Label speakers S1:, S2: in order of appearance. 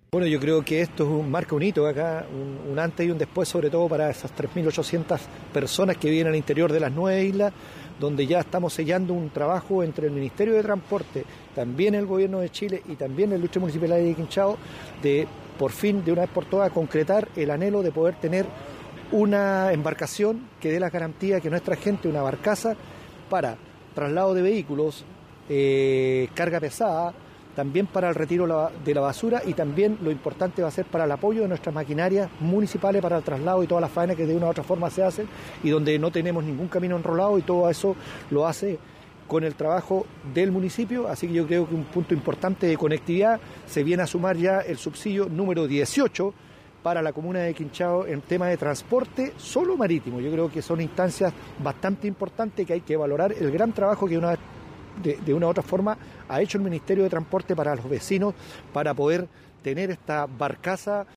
S1: Bueno, yo creo que esto es marca un hito acá, un antes y un después, sobre todo para esas 3.800 personas que viven al interior de las 9 islas, donde ya estamos sellando un trabajo entre el Ministerio de Transporte, también el Gobierno de Chile y también la Industria Municipal de Quinchao, de por fin, de una vez por todas, concretar el anhelo de poder tener una embarcación que dé la garantía que nuestra gente, una barcaza para traslado de vehículos, carga pesada, también para el retiro de la basura, y también lo importante va a ser para el apoyo de nuestras maquinarias municipales para el traslado y todas las faenas que de una u otra forma se hacen y donde no tenemos ningún camino enrolado, y todo eso lo hace con el trabajo del municipio. Así que yo creo que un punto importante de conectividad, se viene a sumar ya el subsidio número 18 para la comuna de Quinchao en tema de transporte solo marítimo. Yo creo que son instancias bastante importantes que hay que valorar el gran trabajo que de una u otra forma ha hecho el Ministerio de Transporte para los vecinos, para poder tener esta barcaza